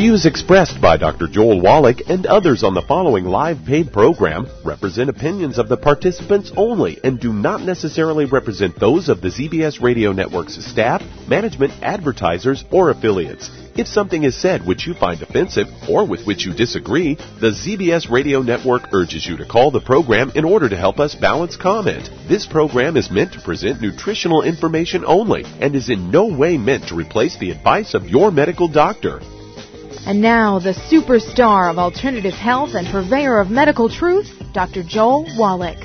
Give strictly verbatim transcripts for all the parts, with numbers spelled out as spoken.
views expressed by Doctor Joel Wallach and others on the following live paid program represent opinions of the participants only and do not necessarily represent those of the Z B S Radio Network's staff, management, advertisers, or affiliates. If something is said which you find offensive or with which you disagree, the Z B S Radio Network urges you to call the program in order to help us balance comment. This program is meant to present nutritional information only and is in no way meant to replace the advice of your medical doctor. And now, the superstar of alternative health and purveyor of medical truth, Doctor Joel Wallach.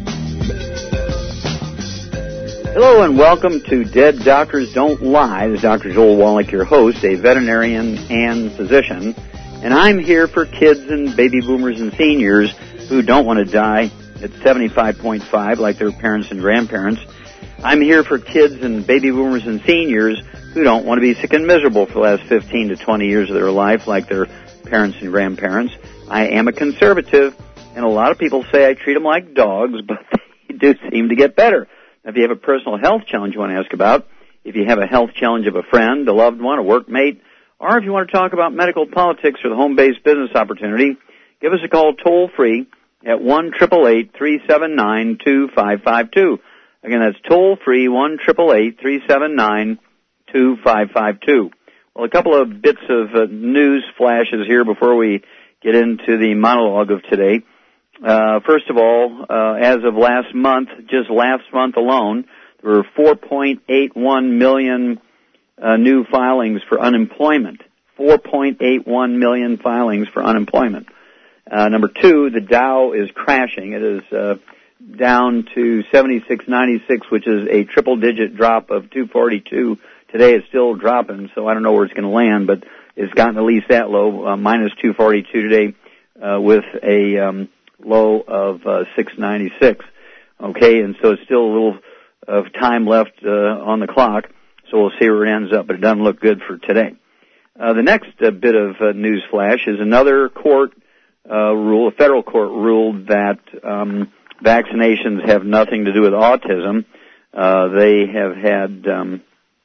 Hello and welcome to Dead Doctors Don't Lie. This is Doctor Joel Wallach, your host, a veterinarian and physician. And I'm here for kids and baby boomers and seniors who don't want to die at seventy-five point five like their parents and grandparents. I'm here for kids and baby boomers and seniors who don't want to be sick and miserable for the last fifteen to twenty years of their life like their parents and grandparents. I am a conservative, and a lot of people say I treat them like dogs, but they do seem to get better. Now, if you have a personal health challenge you want to ask about, if you have a health challenge of a friend, a loved one, a workmate, or if you want to talk about medical politics or the home-based business opportunity, give us a call toll-free at one eight eight eight, three seven nine, two five five two. Again, that's toll-free, one eight eight eight, three seven nine, two five five two. Well, a couple of bits of uh, news flashes here before we get into the monologue of today. Uh, first of all, uh, as of last month, just last month alone, there were four point eight one million uh, new filings for unemployment. four point eight one million filings for unemployment. Uh, number two, the Dow is crashing. It is uh, down to seventy-six ninety-six, which is a triple-digit drop of two forty-two. Today it's still dropping, so I don't know where it's going to land, but it's gotten at least that low, uh, minus two forty-two today, uh, with a um, low of uh, six ninety-six. Okay, and so it's still a little of time left uh, on the clock, so we'll see where it ends up, but it doesn't look good for today. Uh, the next uh, bit of uh, news flash is another court uh, rule, a federal court ruled that um, vaccinations have nothing to do with autism. Uh, they have had um,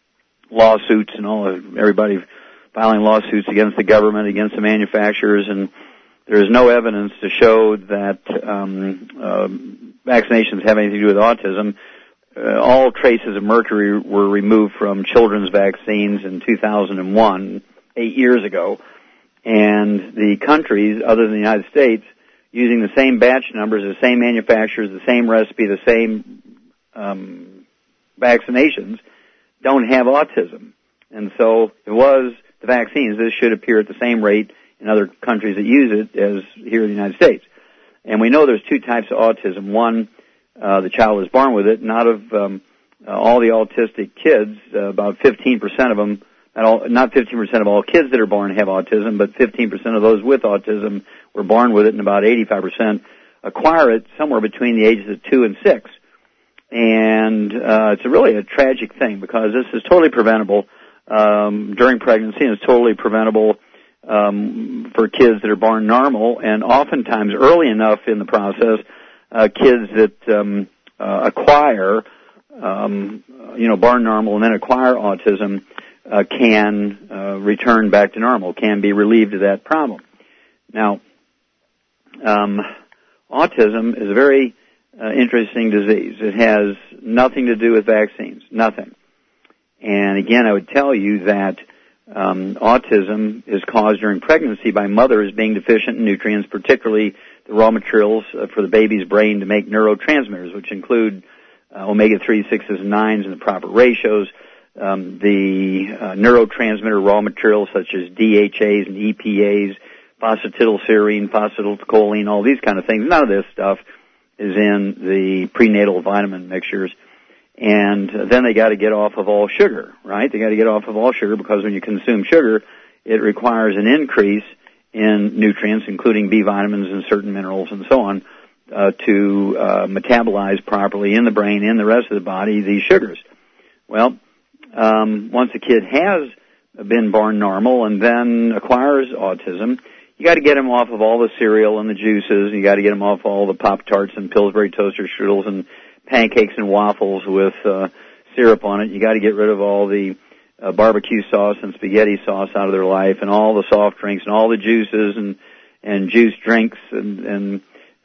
lawsuits and all of everybody filing lawsuits against the government, against the manufacturers, and there is no evidence to show that um, uh, vaccinations have anything to do with autism. Uh, all traces of mercury were removed from children's vaccines in two thousand one, eight years ago, and the countries, other than the United States, using the same batch numbers, the same manufacturers, the same recipe, the same um, vaccinations, don't have autism. And so it was the vaccines. This should appear at the same rate in other countries that use it as here in the United States. And we know there's two types of autism. One, uh, the child is born with it. Not of um, uh, all the autistic kids, uh, about fifteen percent of them, not, all, not fifteen percent of all kids that are born have autism, but fifteen percent of those with autism were born with it, and about eighty-five percent acquire it somewhere between the ages of two and six. And uh, it's a really a tragic thing because this is totally preventable um, during pregnancy, and it's totally preventable um, for kids that are born normal, and oftentimes early enough in the process, uh, kids that um, uh, acquire, um, you know, born normal and then acquire autism uh, can uh, return back to normal, can be relieved of that problem. Now, um, autism is a very Uh, interesting disease. It has nothing to do with vaccines, nothing. And again, I would tell you that um, autism is caused during pregnancy by mothers being deficient in nutrients, particularly the raw materials uh, for the baby's brain to make neurotransmitters, which include uh, omega three, sixes, and nines in the proper ratios, um, the uh, neurotransmitter raw materials such as D H As and E P As, phosphatidylserine, phosphatidylcholine, all these kind of things. None of this stuff is in the prenatal vitamin mixtures. And then they got to get off of all sugar, right? They got to get off of all sugar because when you consume sugar, it requires an increase in nutrients, including B vitamins and certain minerals and so on, uh, to uh, metabolize properly in the brain, in the rest of the body, these sugars. Well, um, once a kid has been born normal and then acquires autism, you got to get them off of all the cereal and the juices. You got to get them off all the Pop-Tarts and Pillsbury toaster strudels and pancakes and waffles with uh, syrup on it. You got to get rid of all the uh, barbecue sauce and spaghetti sauce out of their life, and all the soft drinks and all the juices and and juice drinks and and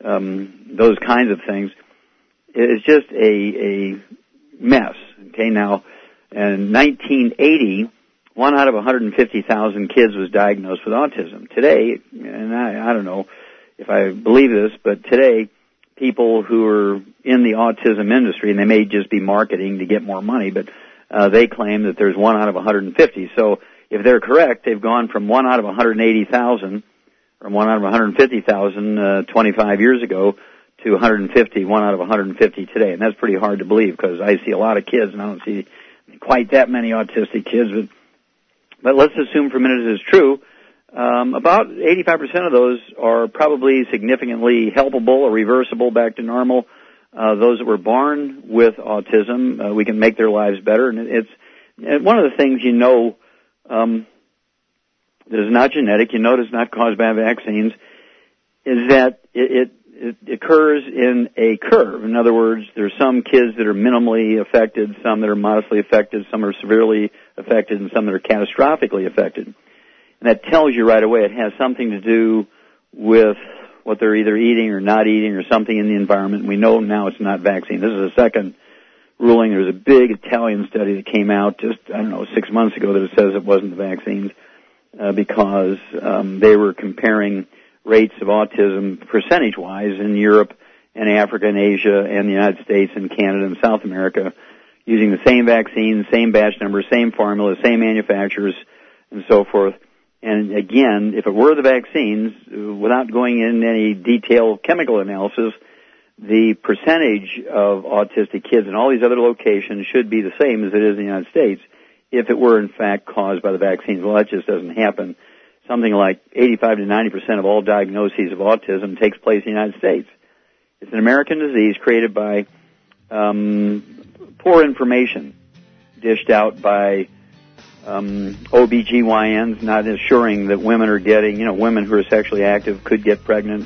um, those kinds of things. It's just a a mess. Okay, now in nineteen eighty, one out of one hundred fifty thousand kids was diagnosed with autism. Today, and I, I don't know if I believe this, but today, people who are in the autism industry, and they may just be marketing to get more money, but uh, they claim that there's one out of one hundred fifty. So if they're correct, they've gone from one out of one hundred eighty thousand, or one out of one hundred fifty thousand uh, twenty-five years ago, to one hundred fifty, one out of one hundred fifty today. And that's pretty hard to believe, because I see a lot of kids, and I don't see quite that many autistic kids. But, but let's assume for a minute it is true. Um, about eighty-five percent of those are probably significantly helpable or reversible back to normal. Uh, those that were born with autism, uh, we can make their lives better. And it's and one of the things you know um, that is not genetic, you know it is not caused by vaccines, is that it, it, it occurs in a curve. In other words, there's some kids that are minimally affected, some that are modestly affected, some are severely affected, and some that are catastrophically affected. And that tells you right away it has something to do with what they're either eating or not eating, or something in the environment. We know now it's not vaccine. This is a second ruling. There was a big Italian study that came out just, I don't know, six months ago that it says it wasn't the vaccines uh, because um, they were comparing rates of autism percentage-wise in Europe and Africa and Asia and the United States and Canada and South America using the same vaccines, same batch numbers, same formula, same manufacturers, and so forth. And again, if it were the vaccines, without going in any detailed chemical analysis, the percentage of autistic kids in all these other locations should be the same as it is in the United States if it were in fact caused by the vaccines. Well, that just doesn't happen. Something like eighty-five to ninety percent of all diagnoses of autism takes place in the United States. It's an American disease created by um, poor information dished out by Um, O B G Y Ns, not assuring that women are getting, you know, women who are sexually active could get pregnant,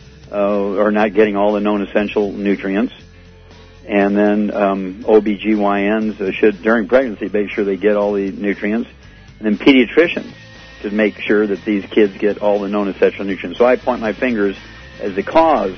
uh, or not getting all the known essential nutrients. And then um, O B G Y Ns uh, should, during pregnancy, make sure they get all the nutrients. And then pediatricians should make sure that these kids get all the known essential nutrients. So I point my fingers as the cause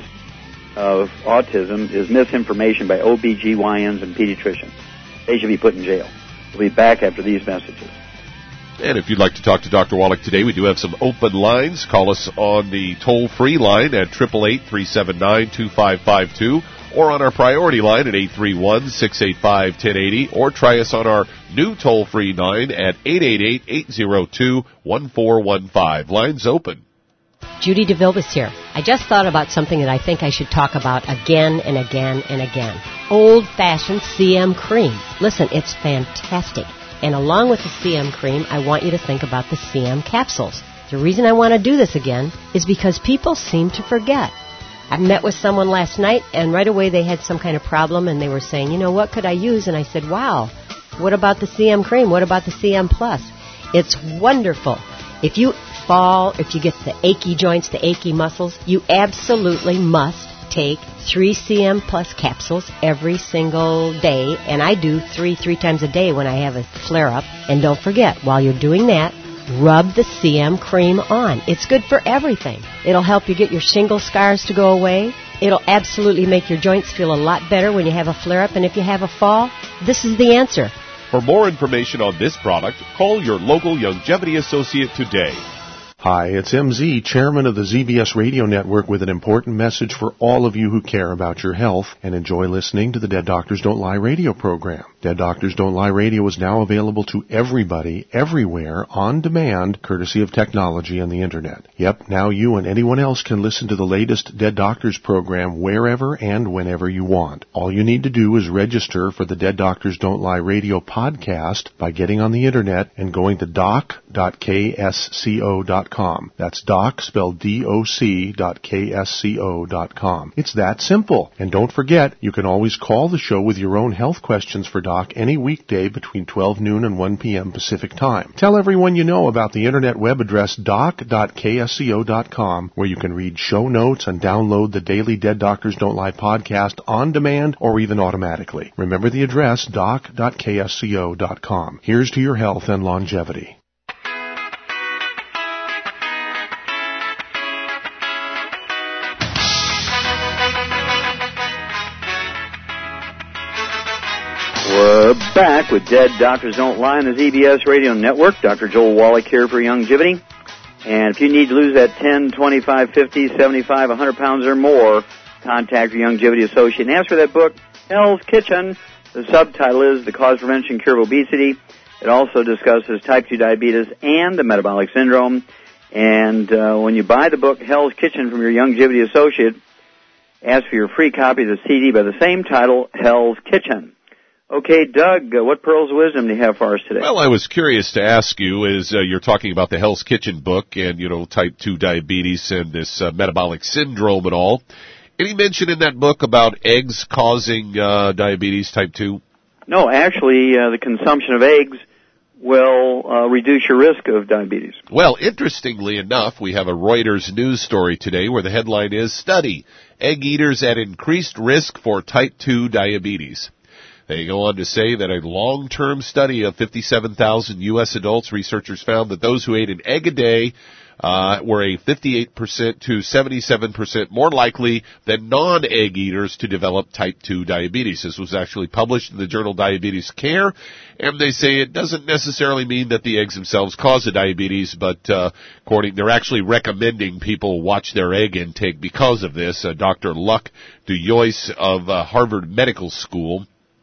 of autism is misinformation by O B G Y Ns and pediatricians. They should be put in jail. We'll be back after these messages. And if you'd like to talk to Doctor Wallach today, we do have some open lines. Call us on the toll-free line at eight eight eight, three seven nine, two five five two or on our priority line at eight three one, six eight five, one zero eight zero, or try us on our new toll-free line at eight eight eight, eight zero two, one four one five. Lines open. Judy DeVilbiss here. I just thought about something that I think I should talk about again and again and again. Old-fashioned C M cream. Listen, it's fantastic. And along with the C M cream, I want you to think about the C M capsules. The reason I want to do this again is because people seem to forget. I met with someone last night, and right away they had some kind of problem, and they were saying, you know, what could I use? And I said, wow, what about the C M cream? What about the C M Plus? It's wonderful. If you fall, if you get the achy joints, the achy muscles, you absolutely must take three C M Plus capsules every single day, and I do three, three times a day when I have a flare-up. And don't forget, while you're doing that, rub the C M cream on. It's good for everything. It'll help you get your shingle scars to go away. It'll absolutely make your joints feel a lot better when you have a flare-up, and if you have a fall, this is the answer. For more information on this product, call your local Longevity Associate today. Hi, it's M Z, chairman of the Z B S Radio Network, with an important message for all of you who care about your health and enjoy listening to the Dead Doctors Don't Lie radio program. Dead Doctors Don't Lie radio is now available to everybody, everywhere, on demand, courtesy of technology and the Internet. Yep, now you and anyone else can listen to the latest Dead Doctors program wherever and whenever you want. All you need to do is register for the Dead Doctors Don't Lie radio podcast by getting on the Internet and going to doc dot k s co dot com. That's doc, spelled D O C, dot K S C O dot com. It's that simple. And don't forget, you can always call the show with your own health questions for Doc any weekday between twelve noon and one p.m. Pacific Time. Tell everyone you know about the internet web address doc dot K S C O dot com, where you can read show notes and download the daily Dead Doctors Don't Lie podcast on demand or even automatically. Remember the address, doc dot K S C O dot com. Here's to your health and longevity. We're back with Dead Doctors Don't Lie on the Z B S Radio Network. Doctor Joel Wallach here for Youngevity. And if you need to lose that ten, twenty-five, fifty, seventy-five, one hundred pounds or more, contact your Youngevity associate and ask for that book, Hell's Kitchen. The subtitle is The Cause, Prevention, Cure of Obesity. It also discusses type two diabetes and the metabolic syndrome. And uh, when you buy the book, Hell's Kitchen, from your Youngevity associate, ask for your free copy of the C D by the same title, Hell's Kitchen. Okay, Doug, uh, what pearls of wisdom do you have for us today? Well, I was curious to ask you, is uh, you're talking about the Hell's Kitchen book and, you know, type two diabetes and this uh, metabolic syndrome and all. Any mention in that book about eggs causing uh, diabetes type two? No, actually, uh, the consumption of eggs will uh, reduce your risk of diabetes. Well, interestingly enough, we have a Reuters news story today where the headline is, Study, Egg Eaters at Increased Risk for Type two Diabetes. They go on to say that a long-term study of fifty-seven thousand U S adults, researchers found that those who ate an egg a day uh, were a fifty-eight percent to seventy-seven percent more likely than non-egg eaters to develop type two diabetes. This was actually published in the journal Diabetes Care, and they say it doesn't necessarily mean that the eggs themselves cause the diabetes, but uh, according, they're actually recommending people watch their egg intake because of this. Uh, Doctor Luc Duyois of uh, Harvard Medical School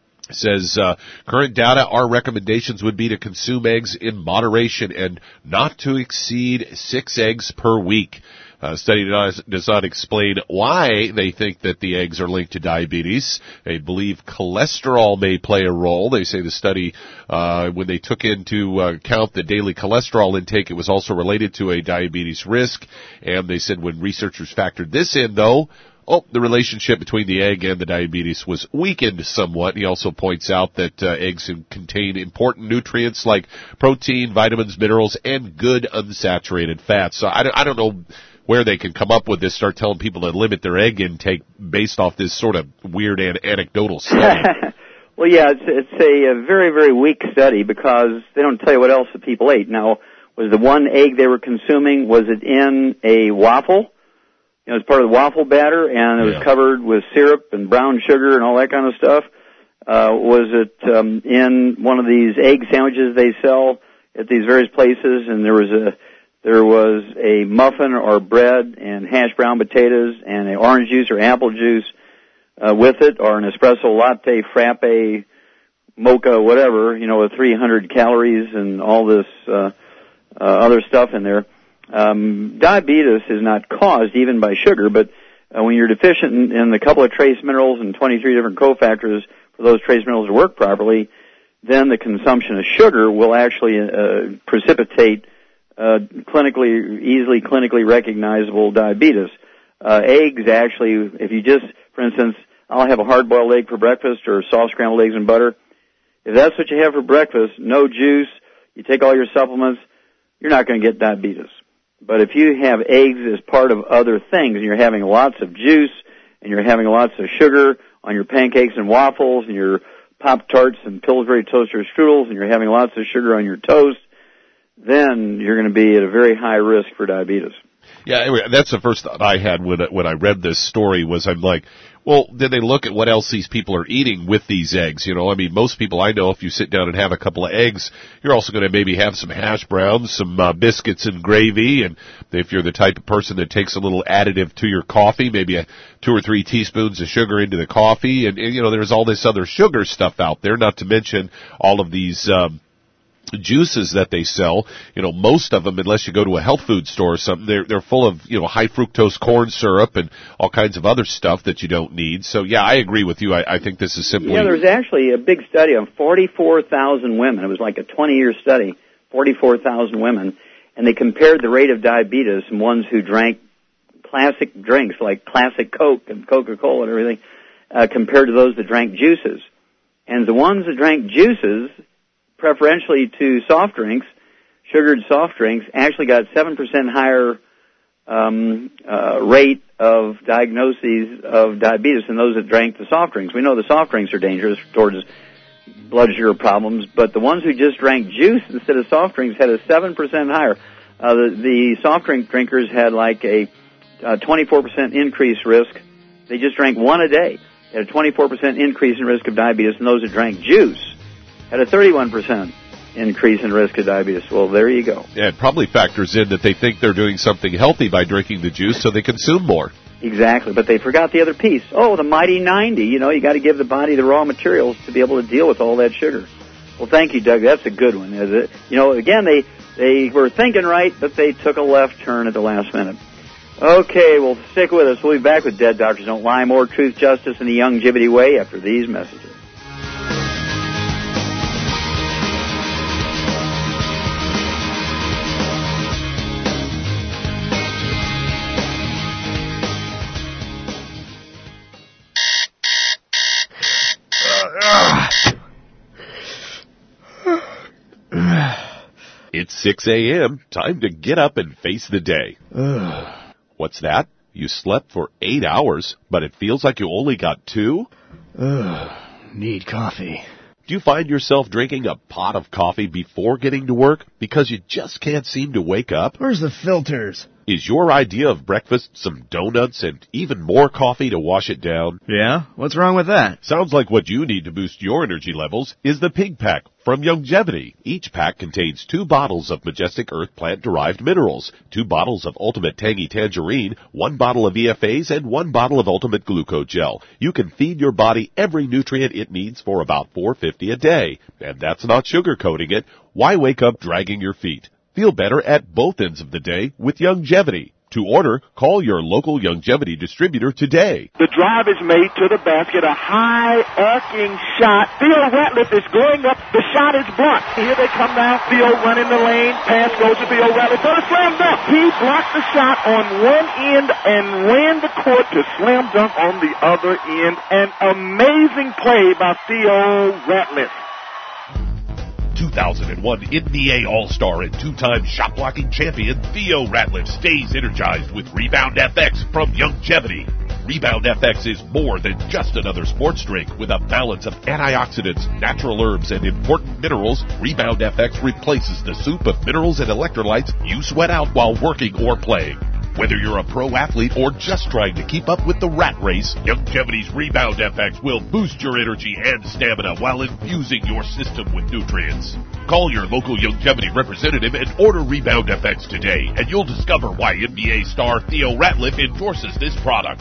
says, uh, current data, our recommendations would be to consume eggs in moderation and not to exceed six eggs per week. Uh, study does, does not explain why they think that the eggs are linked to diabetes. They believe cholesterol may play a role. They say the study, uh, when they took into uh, account the daily cholesterol intake, it was also related to a diabetes risk. And they said when researchers factored this in, though, Oh, the relationship between the egg and the diabetes was weakened somewhat. He also points out that uh, eggs contain important nutrients like protein, vitamins, minerals, and good unsaturated fats. So I don't, I don't know where they can come up with this, start telling people to limit their egg intake based off this sort of weird and anecdotal study. Well, yeah, it's, it's a, a very, very weak study because they don't tell you what else the people ate. Now, was the one egg they were consuming, was it in a waffle? You know, it's part of the waffle batter, and it was yeah. covered with syrup and brown sugar and all that kind of stuff. Uh, was it um, in one of these egg sandwiches they sell at these various places, and there was a there was a muffin or bread and hashed brown potatoes and an orange juice or apple juice uh, with it, or an espresso latte, frappe, mocha, whatever, you know, with three hundred calories and all this uh, uh, other stuff in there. Um, diabetes is not caused even by sugar, but uh, when you're deficient in, in a couple of trace minerals and twenty-three different cofactors for those trace minerals to work properly, then the consumption of sugar will actually uh, precipitate uh, clinically, easily clinically recognizable diabetes. Uh, eggs actually, if you just, for instance, I'll have a hard-boiled egg for breakfast or soft scrambled eggs and butter. If that's what you have for breakfast, no juice, you take all your supplements, you're not going to get diabetes. But if you have eggs as part of other things, and you're having lots of juice, and you're having lots of sugar on your pancakes and waffles, and your Pop-Tarts and Pillsbury toaster strudels, and you're having lots of sugar on your toast, then you're going to be at a very high risk for diabetes. Yeah, anyway, that's the first thought I had when when I read this story was I'm like, well, did they look at what else these people are eating with these eggs? You know, I mean, most people I know, if you sit down and have a couple of eggs, you're also going to maybe have some hash browns, some uh, biscuits and gravy, and if you're the type of person that takes a little additive to your coffee, maybe a two or three teaspoons of sugar into the coffee, and, and you know, there's all this other sugar stuff out there, not to mention all of these um juices that they sell. You know, most of them, unless you go to a health food store or something, they're they're full of, you know, high fructose corn syrup and all kinds of other stuff that you don't need. So yeah, I agree with you. I, I think this is simply yeah. There's actually a big study on forty-four thousand women. It was like a twenty-year study. forty-four thousand women, and they compared the rate of diabetes in ones who drank classic drinks like classic Coke and Coca-Cola and everything, uh, compared to those that drank juices. And the ones that drank juices, preferentially to soft drinks, sugared soft drinks, actually got seven percent higher um, uh, rate of diagnoses of diabetes than those that drank the soft drinks. We know the soft drinks are dangerous towards blood sugar problems, but the ones who just drank juice instead of soft drinks had a seven percent higher. Uh, the, the soft drink drinkers had like a uh, twenty-four percent increased risk. They just drank one a day. They had a twenty-four percent increase in risk of diabetes, and those that drank juice had a thirty-one percent increase in risk of diabetes. Well, there you go. Yeah, it probably factors in that they think they're doing something healthy by drinking the juice, so they consume more. Exactly, but they forgot the other piece. Oh, the mighty ninety. You know, you got to give the body the raw materials to be able to deal with all that sugar. Well, thank you, Doug. That's a good one. Is it? You know, again, they they were thinking right, but they took a left turn at the last minute. Okay, well, stick with us. We'll be back with Dead Doctors Don't Lie. More truth, justice, and the Youngevity way after these messages. It's six a.m. Time to get up and face the day. What's that? You slept for eight hours, but it feels like you only got two? Ugh, need coffee. Do you find yourself drinking a pot of coffee before getting to work because you just can't seem to wake up? Where's the filters? Is your idea of breakfast some donuts and even more coffee to wash it down? Yeah? What's wrong with that? Sounds like what you need to boost your energy levels is the Pig Pack from Youngevity. Each pack contains two bottles of Majestic Earth plant-derived minerals, two bottles of Ultimate Tangy Tangerine, one bottle of E F As, and one bottle of Ultimate Glucogel. You can feed your body every nutrient it needs for about four dollars and fifty cents a day. And that's not sugarcoating it. Why wake up dragging your feet? Feel better at both ends of the day with Youngevity. To order, call your local Youngevity distributor today. The drive is made to the basket, a high arcing shot. Theo Ratliff is going up. The shot is blocked. Here they come now. Theo running the lane. Pass goes to Theo Ratliff for the slam dunk. He blocked the shot on one end and ran the court to slam dunk on the other end. An amazing play by Theo Ratliff. two thousand one N B A All-Star and two-time shot-blocking champion Theo Ratliff stays energized with Rebound F X from Youngevity. Rebound F X is more than just another sports drink. With a balance of antioxidants, natural herbs, and important minerals, Rebound F X replaces the soup of minerals and electrolytes you sweat out while working or playing. Whether you're a pro athlete or just trying to keep up with the rat race, Youngevity's Rebound F X will boost your energy and stamina while infusing your system with nutrients. Call your local Youngevity representative and order Rebound F X today, and you'll discover why N B A star Theo Ratliff endorses this product.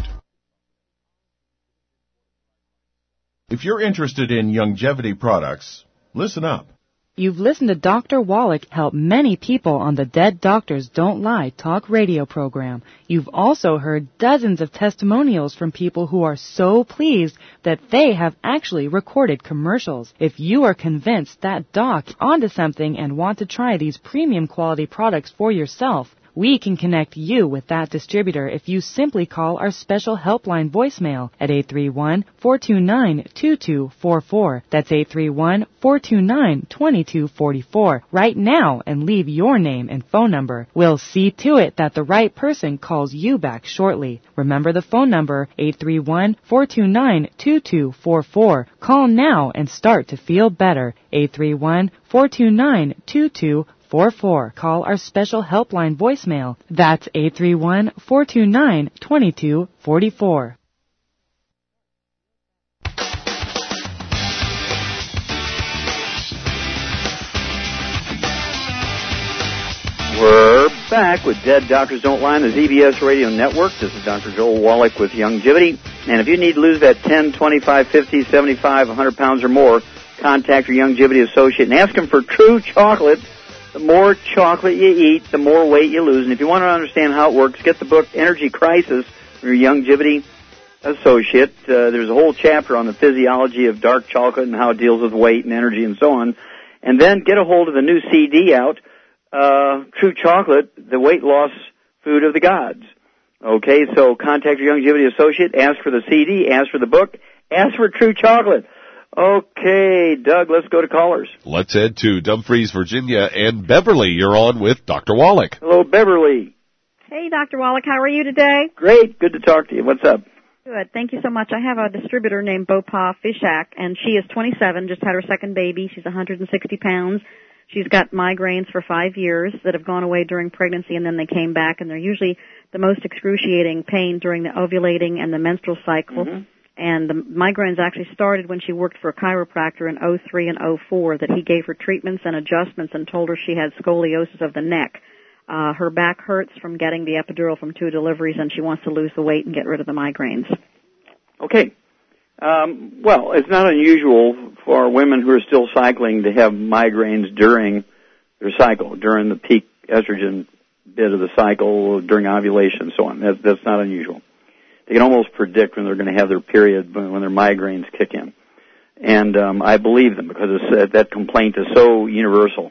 If you're interested in Youngevity products, listen up. You've listened to Doctor Wallach help many people on the Dead Doctors Don't Lie talk radio program. You've also heard dozens of testimonials from people who are so pleased that they have actually recorded commercials. If you are convinced that Doc is onto something and want to try these premium quality products for yourself, we can connect you with that distributor if you simply call our special helpline voicemail at eight three one, four two nine, two two four four. That's eight three one, four two nine, two two four four right now and leave your name and phone number. We'll see to it that the right person calls you back shortly. Remember the phone number, eight three one, four two nine, two two four four. Call now and start to feel better. eight three one, four two nine, two two four four four. Call our special helpline voicemail. That's eight three one, four two nine, two two four four. We're back with Dead Doctors Don't Lie on the Z B S Radio Network. This is Doctor Joel Wallach with Youngevity. And if you need to lose that ten, twenty-five, fifty, seventy-five, one hundred pounds or more, contact your Youngevity associate and ask them for true chocolate. The more chocolate you eat, the more weight you lose. And if you want to understand how it works, get the book Energy Crisis from your Youngevity associate. Uh, there's a whole chapter on the physiology of dark chocolate and how it deals with weight and energy and so on. And then get a hold of the new C D out, uh, True Chocolate, the weight loss food of the gods. Okay, so contact your Youngevity associate, ask for the C D, ask for the book, ask for True Chocolate. Okay, Doug, let's go to callers. Let's head to Dumfries, Virginia, and Beverly. You're on with Doctor Wallach. Hello, Beverly. Hey, Doctor Wallach, how are you today? Great, good to talk to you. What's up? Good, thank you so much. I have a distributor named Bopa Fishak, and she is twenty-seven, just had her second baby. She's one hundred sixty pounds. She's got migraines for five years that have gone away during pregnancy, and then they came back, and they're usually the most excruciating pain during the ovulating and the menstrual cycle. Mm-hmm. And the migraines actually started when she worked for a chiropractor in oh three and oh four, that he gave her treatments and adjustments and told her she had scoliosis of the neck. Uh, her back hurts from getting the epidural from two deliveries, and she wants to lose the weight and get rid of the migraines. Okay. Um, well, it's not unusual for women who are still cycling to have migraines during their cycle, during the peak estrogen bit of the cycle, during ovulation and so on. That's, that's not unusual. They can almost predict when they're going to have their period, when their migraines kick in. And um, I believe them because it's, that complaint is so universal.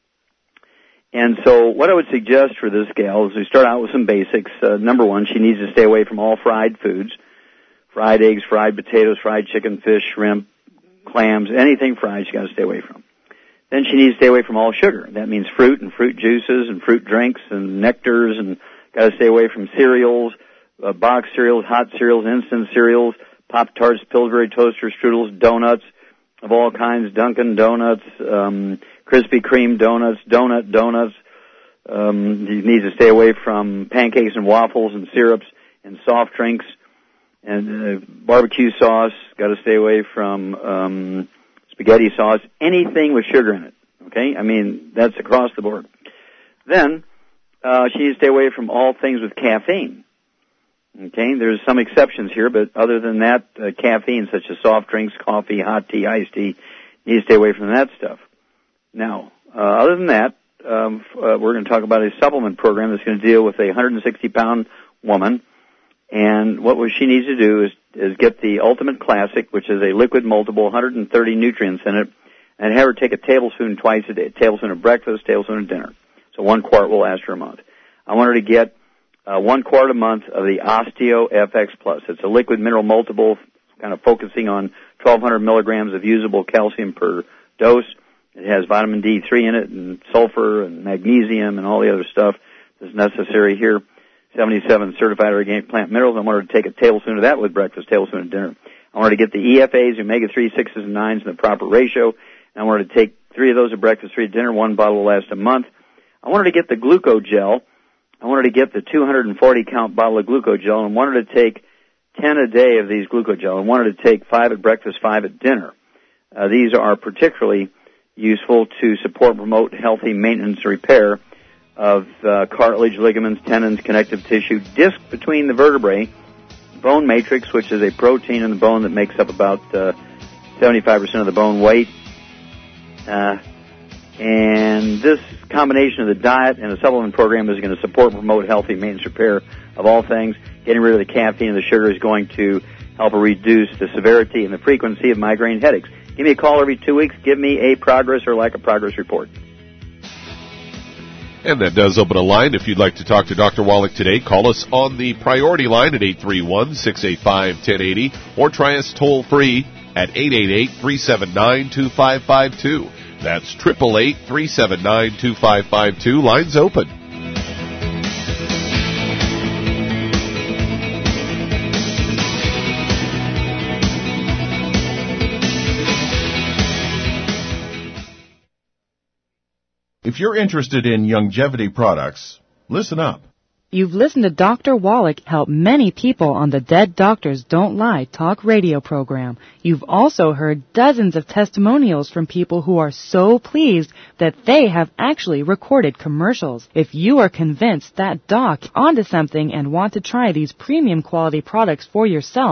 And so what I would suggest for this gal is we start out with some basics. Uh, number one, she needs to stay away from all fried foods. Fried eggs, fried potatoes, fried chicken, fish, shrimp, clams, anything fried she's got to stay away from. Then she needs to stay away from all sugar. That means fruit and fruit juices and fruit drinks and nectars, and got to stay away from cereals, uh, boxed cereals, hot cereals, instant cereals, Pop-Tarts, Pillsbury toasters, strudels, donuts of all kinds, Dunkin' Donuts, um, Krispy Kreme donuts, donut donuts. Um, you need to stay away from pancakes and waffles and syrups and soft drinks and uh, barbecue sauce. Got to stay away from um, spaghetti sauce, anything with sugar in it. Okay, I mean that's across the board. Then uh, she needs to stay away from all things with caffeine. Okay, there's some exceptions here, but other than that, uh, caffeine such as soft drinks, coffee, hot tea, iced tea, you need to stay away from that stuff. Now, uh, other than that, um, uh, we're going to talk about a supplement program that's going to deal with a one hundred sixty pound woman. And what she needs to do is, is get the Ultimate Classic, which is a liquid multiple, one hundred thirty nutrients in it, and have her take a tablespoon twice a day, a tablespoon at breakfast, tablespoon at dinner. So one quart will last her a month. I want her to get uh, one quart a month of the Osteo F X Plus. It's a liquid mineral multiple, kind of focusing on twelve hundred milligrams of usable calcium per dose. It has vitamin D three in it, and sulfur, and magnesium, and all the other stuff that's necessary here. seventy-seven certified organic plant minerals. I want her to take a tablespoon of that with breakfast, tablespoon at dinner. I want her to get the E F As, omega three, sixes, and nines in the proper ratio. And I want her to take three of those at breakfast, three at dinner. One bottle will last a month. I want her to get the Glucogel. I want her to get the two hundred forty count bottle of Glucogel, and I want her to take ten a day of these Glucogel. I want her to take five at breakfast, five at dinner. Uh, these are particularly useful to support and promote healthy maintenance and repair of uh, cartilage, ligaments, tendons, connective tissue, disc between the vertebrae, bone matrix, which is a protein in the bone that makes up about uh, seventy-five percent of the bone weight. Uh, and this combination of the diet and the supplement program is going to support and promote healthy maintenance repair of all things. Getting rid of the caffeine and the sugar is going to help her reduce the severity and the frequency of migraine headaches. Give me a call every two weeks. Give me a progress or lack of progress report. And that does open a line. If you'd like to talk to Doctor Wallach today, call us on the priority line at eight three one, six eight five, one zero eight zero or try us toll free at eight eight eight, three seven nine, two five five two. That's eight eight eight, three seven nine, two five five two. Lines open. If you're interested in Youngevity products, listen up. You've listened to Doctor Wallach help many people on the Dead Doctors Don't Lie talk radio program. You've also heard dozens of testimonials from people who are so pleased that they have actually recorded commercials. If you are convinced that doc onto something and want to try these premium quality products for yourself,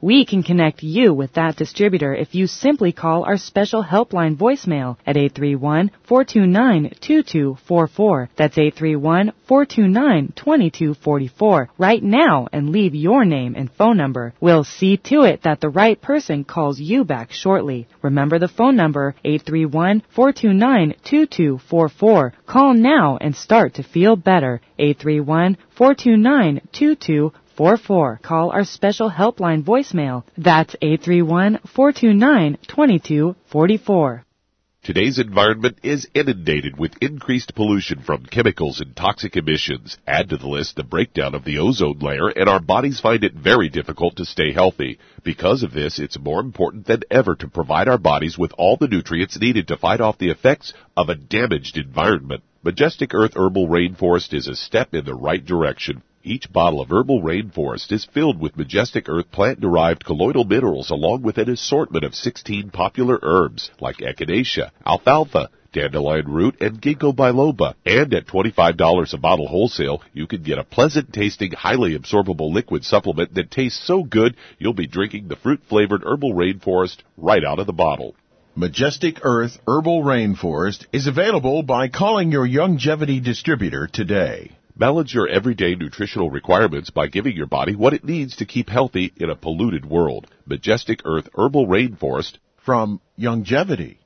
We can connect you with that distributor if you simply call our special helpline voicemail at eight three one, four two nine, two two four four. That's eight three one, four two nine, two two four four right now and leave your name and phone number. We'll see to it that the right person calls you back shortly. Remember the phone number, eight three one, four two nine, two two four four. Call now and start to feel better. eight three one, four two nine, two two four four. Call our special helpline voicemail. That's eight three one, four two nine, two two four four. Today's environment is inundated with increased pollution from chemicals and toxic emissions. Add to the list the breakdown of the ozone layer, and our bodies find it very difficult to stay healthy. Because of this, it's more important than ever to provide our bodies with all the nutrients needed to fight off the effects of a damaged environment. Majestic Earth Herbal Rainforest is a step in the right direction. Each bottle of Herbal Rainforest is filled with Majestic Earth plant-derived colloidal minerals along with an assortment of sixteen popular herbs like echinacea, alfalfa, dandelion root, and ginkgo biloba. And at twenty-five dollars a bottle wholesale, you can get a pleasant-tasting, highly absorbable liquid supplement that tastes so good you'll be drinking the fruit-flavored Herbal Rainforest right out of the bottle. Majestic Earth Herbal Rainforest is available by calling your Youngevity distributor today. Balance your everyday nutritional requirements by giving your body what it needs to keep healthy in a polluted world. Majestic Earth Herbal Rainforest from Youngevity.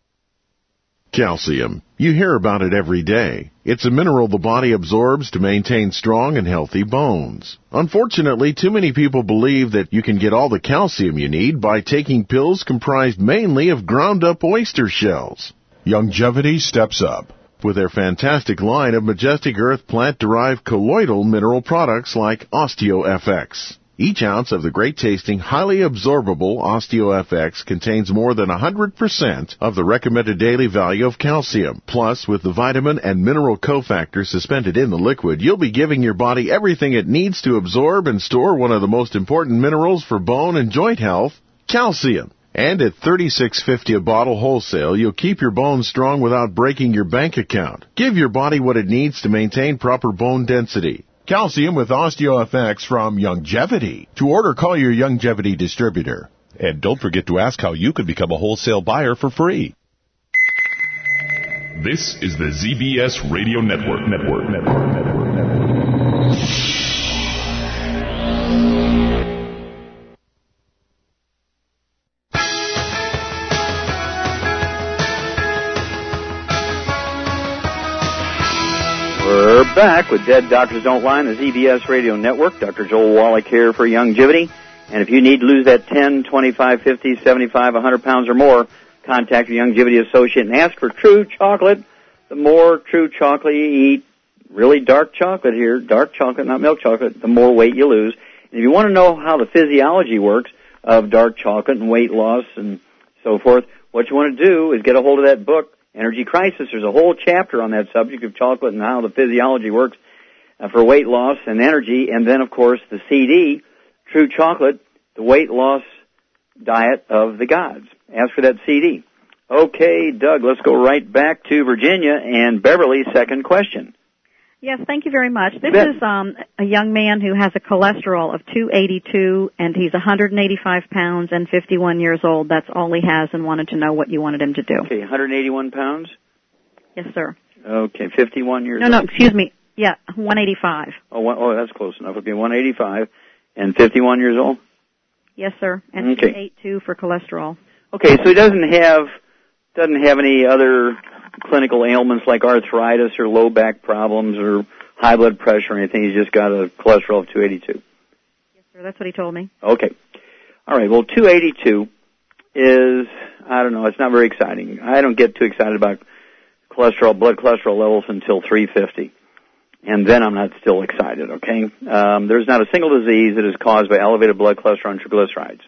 Calcium. You hear about it every day. It's a mineral the body absorbs to maintain strong and healthy bones. Unfortunately, too many people believe that you can get all the calcium you need by taking pills comprised mainly of ground-up oyster shells. Youngevity steps up with their fantastic line of Majestic Earth plant-derived colloidal mineral products like OsteoFX. Each ounce of the great-tasting, highly absorbable OsteoFX contains more than one hundred percent of the recommended daily value of calcium. Plus, with the vitamin and mineral cofactors suspended in the liquid, you'll be giving your body everything it needs to absorb and store one of the most important minerals for bone and joint health, calcium. And at thirty-six fifty a bottle wholesale, you'll keep your bones strong without breaking your bank account. Give your body what it needs to maintain proper bone density. Calcium with OsteoFX from Youngevity. To order, call your Youngevity distributor. And don't forget to ask how you can become a wholesale buyer for free. This is the Z B S Radio Network. Network. Network. Network. Network. We're back with Dead Doctors Don't Lie on the Z B S Radio Network. Doctor Joel Wallach here for Youngevity. And if you need to lose that ten, twenty-five, fifty, seventy-five, one hundred pounds or more, contact your Youngevity associate and ask for true chocolate. The more true chocolate you eat, really dark chocolate here, dark chocolate, not milk chocolate, the more weight you lose. And if you want to know how the physiology works of dark chocolate and weight loss and so forth, what you want to do is get a hold of that book, Energy Crisis. There's a whole chapter on that subject of chocolate and how the physiology works uh, for weight loss and energy. And then, of course, the C D, True Chocolate, the weight loss diet of the gods. Ask for that C D. Okay, Doug, let's go right back to Virginia and Beverly's second question. Yes, thank you very much. This is um, a young man who has a cholesterol of two eighty-two, and he's one hundred eighty-five pounds and fifty-one years old. That's all he has, and wanted to know what you wanted him to do. Okay, one hundred eighty-one pounds? Yes, sir. Okay, fifty-one years no, old? No, no, excuse me. Yeah, one eighty-five. Oh, one, oh, that's close enough. Okay, one eighty-five and fifty-one years old? Yes, sir, and okay. two eighty-two for cholesterol. Okay, so he doesn't have doesn't have any other clinical ailments like arthritis or low back problems or high blood pressure or anything. He's just got a cholesterol of two eighty-two. Yes, sir. That's what he told me. Okay. All right. Well, two eighty-two is, I don't know, it's not very exciting. I don't get too excited about cholesterol, blood cholesterol levels until three fifty. And then I'm not still excited, okay? Um, there's not a single disease that is caused by elevated blood cholesterol and triglycerides.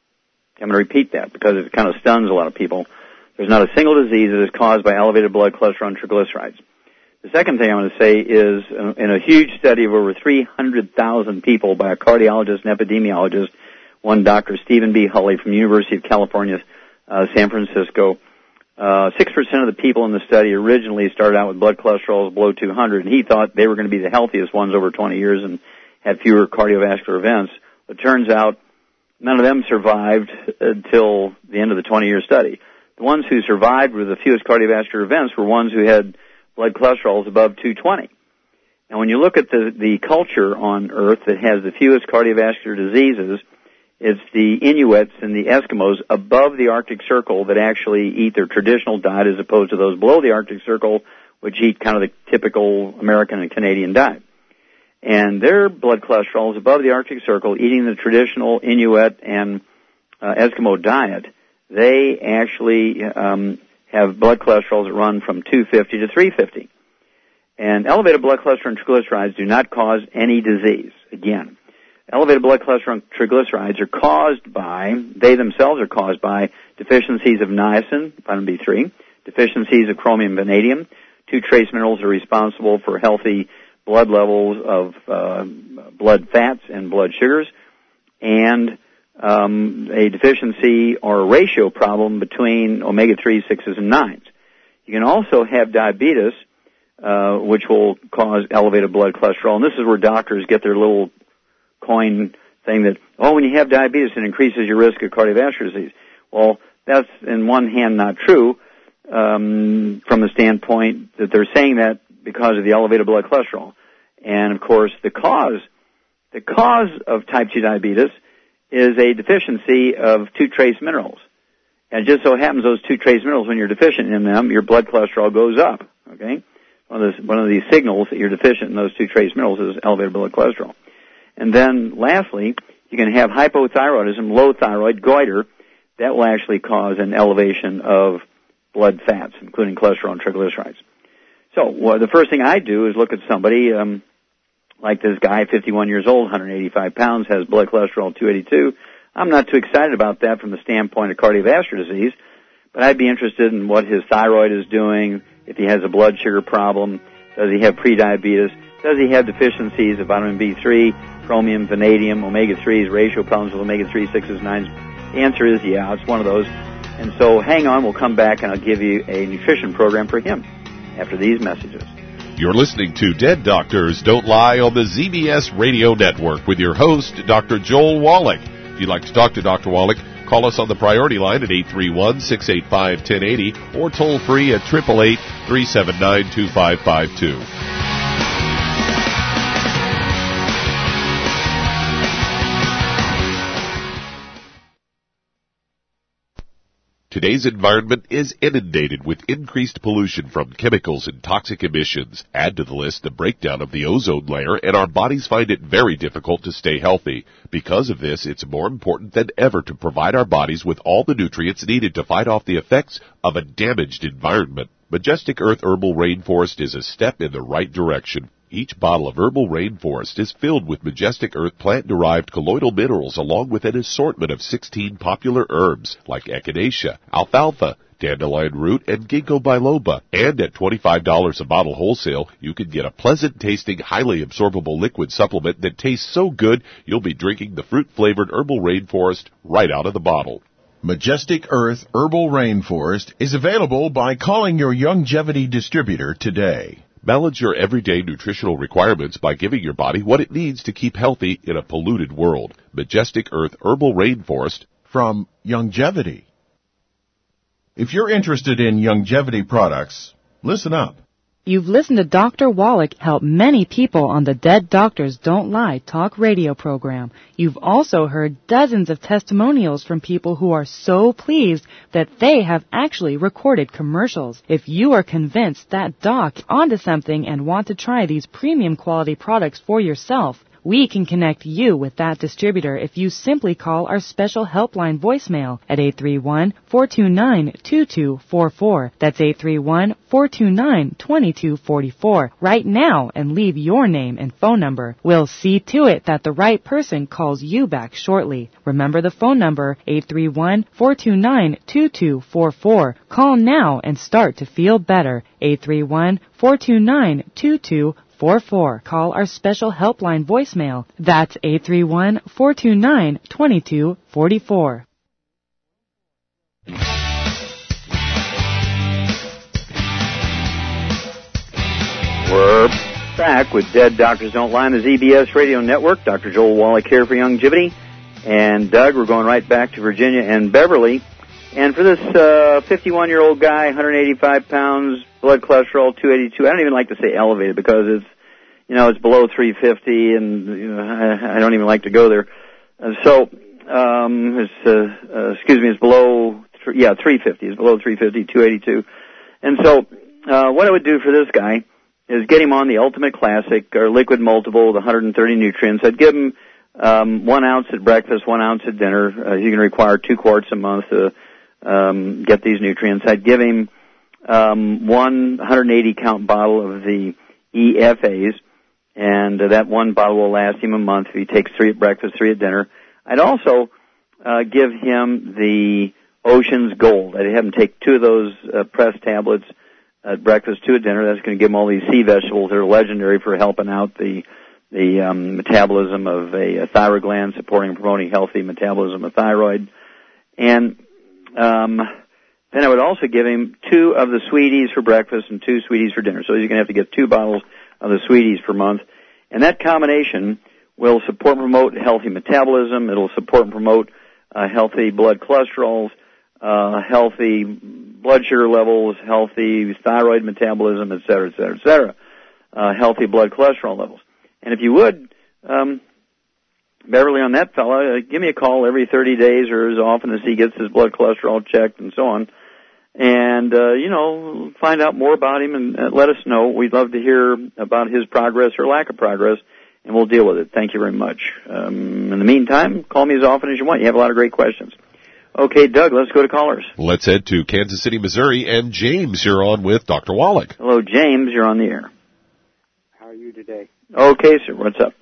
I'm going to repeat that because it kind of stuns a lot of people. There's not a single disease that is caused by elevated blood cholesterol and triglycerides. The second thing I'm going to say is, uh, in a huge study of over three hundred thousand people by a cardiologist and epidemiologist, one Doctor Stephen B. Hulley from the University of California, uh, San Francisco, uh, six percent of the people in the study originally started out with blood cholesterol below two hundred, and he thought they were going to be the healthiest ones over twenty years and had fewer cardiovascular events. It turns out none of them survived until the end of the twenty-year study. The ones who survived with the fewest cardiovascular events were ones who had blood cholesterols above two twenty. And when you look at the, the culture on Earth that has the fewest cardiovascular diseases, it's the Inuits and the Eskimos above the Arctic Circle that actually eat their traditional diet as opposed to those below the Arctic Circle, which eat kind of the typical American and Canadian diet. And their blood cholesterol is above the Arctic Circle, eating the traditional Inuit and uh, Eskimo diet. They actually um, have blood cholesterols that run from two fifty to three fifty. And elevated blood cholesterol and triglycerides do not cause any disease. Again, elevated blood cholesterol and triglycerides are caused by, they themselves are caused by deficiencies of niacin, vitamin B three, deficiencies of chromium and vanadium. Two trace minerals are responsible for healthy blood levels of uh, blood fats and blood sugars, and um, a deficiency or a ratio problem between omega threes, sixes, and nines. You can also have diabetes, uh, which will cause elevated blood cholesterol, and this is where doctors get their little coin thing that, oh, when you have diabetes, it increases your risk of cardiovascular disease. Well, that's in one hand not true, um, from the standpoint that they're saying that because of the elevated blood cholesterol. And of course, the cause, the cause of type two diabetes is a deficiency of two trace minerals. And it just so happens those two trace minerals, when you're deficient in them, your blood cholesterol goes up, okay? One of, those, one of these signals that you're deficient in those two trace minerals is elevated blood cholesterol. And then lastly, you can have hypothyroidism, low thyroid, goiter. That will actually cause an elevation of blood fats, including cholesterol and triglycerides. So well, the first thing I do is look at somebody um, like this guy, fifty-one years old, one hundred eighty-five pounds, has blood cholesterol two eighty-two. I'm not too excited about that from the standpoint of cardiovascular disease, but I'd be interested in what his thyroid is doing, if he has a blood sugar problem, does he have prediabetes, does he have deficiencies of vitamin B three, chromium, vanadium, omega threes, ratio problems with omega three, sixes, nines? The answer is yeah, it's one of those. And so hang on, we'll come back and I'll give you a nutrition program for him after these messages. You're listening to Dead Doctors Don't Lie on the Z B S Radio Network with your host, Doctor Joel Wallach. If you'd like to talk to Doctor Wallach, call us on the priority line at eight three one, six eight five, one zero eight zero or toll free at eight eight eight, three seven nine, two five five two. Today's environment is inundated with increased pollution from chemicals and toxic emissions. Add to the list the breakdown of the ozone layer, and our bodies find it very difficult to stay healthy. Because of this, it's more important than ever to provide our bodies with all the nutrients needed to fight off the effects of a damaged environment. Majestic Earth Herbal Rainforest is a step in the right direction. Each bottle of Herbal Rainforest is filled with Majestic Earth plant-derived colloidal minerals along with an assortment of sixteen popular herbs like echinacea, alfalfa, dandelion root, and ginkgo biloba. And at twenty-five dollars a bottle wholesale, you can get a pleasant-tasting, highly absorbable liquid supplement that tastes so good you'll be drinking the fruit-flavored Herbal Rainforest right out of the bottle. Majestic Earth Herbal Rainforest is available by calling your Youngevity distributor today. Balance your everyday nutritional requirements by giving your body what it needs to keep healthy in a polluted world. Majestic Earth Herbal Rainforest from Youngevity. If you're interested in Youngevity products, listen up. You've listened to Doctor Wallach help many people on the Dead Doctors Don't Lie talk radio program. You've also heard dozens of testimonials from people who are so pleased that they have actually recorded commercials. If you are convinced that doc is onto something and want to try these premium quality products for yourself, we can connect you with that distributor if you simply call our special helpline voicemail at eight three one, four two nine, two two four four. That's eight three one, four two nine, two two four four right now and leave your name and phone number. We'll see to it that the right person calls you back shortly. Remember the phone number, eight three one, four two nine, two two four four. Call now and start to feel better. eight three one, four two nine, two two four four. Call our special helpline voicemail. That's eight three one, four two nine, two two four four. We're back with Dead Doctors Don't Lie on the Z B S Radio Network. Doctor Joel Wallach here for Youngevity. And Doug, we're going right back to Virginia and Beverly. And for this uh, fifty-one-year-old guy, one hundred eighty-five pounds, blood cholesterol two eighty-two. I don't even like to say elevated because it's, you know, it's below three fifty, and you know, I, I don't even like to go there. Uh, so, um, it's, uh, uh, excuse me, it's below, th- yeah, three fifty. It's below three fifty, two eighty-two. And so, uh, what I would do for this guy is get him on the Ultimate Classic or Liquid Multiple with one hundred thirty nutrients. I'd give him um, one ounce at breakfast, one ounce at dinner. Uh, he's going to require two quarts a month to um, get these nutrients. I'd give him um, one one hundred eighty count bottle of the E F As, and uh, that one bottle will last him a month if he takes three at breakfast, three at dinner. I'd also uh, give him the Ocean's Gold. I'd have him take two of those uh, pressed tablets at breakfast, two at dinner. That's going to give him all these sea vegetables that are legendary for helping out the the um, metabolism of a, a thyroid gland, supporting and promoting healthy metabolism of thyroid. And um, then I would also give him two of the Sweeties for breakfast and two Sweeties for dinner. So he's going to have to get two bottles of the Sweeties per month. And that combination will support and promote healthy metabolism. It'll support and promote uh, healthy blood cholesterols, uh, healthy blood sugar levels, healthy thyroid metabolism, et cetera, et cetera, et cetera, uh, healthy blood cholesterol levels. And if you would, um, Beverly, on that fella, uh, give me a call every thirty days or as often as he gets his blood cholesterol checked and so on. And, uh, you know, find out more about him and uh, let us know. We'd love to hear about his progress or lack of progress, and we'll deal with it. Thank you very much. Um, in the meantime, call me as often as you want. You have a lot of great questions. Okay, Doug, let's go to callers. Let's head to Kansas City, Missouri, and James, you're on with Doctor Wallach. Hello, James, you're on the air. How are you today? Okay, sir, what's up?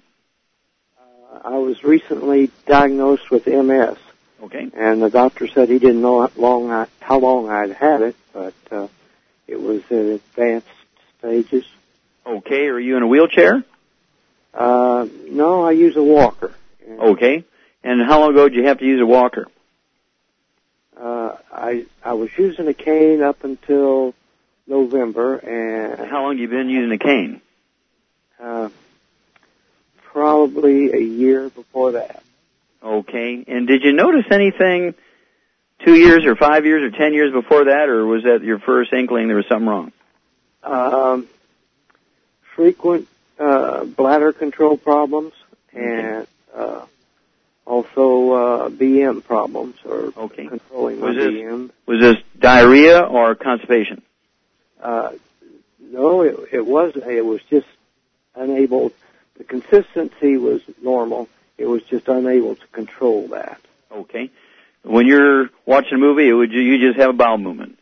Uh, I was recently diagnosed with M S. Okay. And the doctor said he didn't know how long, I, how long I'd had it, but uh, it was in advanced stages. Okay, are you in a wheelchair? Uh, no, I use a walker. Okay. And how long ago did you have to use a walker? Uh, I I was using a cane up until November, and how long have you been using a cane? Uh, probably a year before that. Okay. And did you notice anything two years or five years or ten years before that, or was that your first inkling there was something wrong? Um, frequent uh, bladder control problems and uh, also uh, B M problems, or okay. controlling was my this, B M. Was this diarrhea or constipation? Uh, no, it, it wasn't. It was just unable. The consistency was normal. It was just unable to control that. Okay. When you're watching a movie, would you, you just have a bowel movement?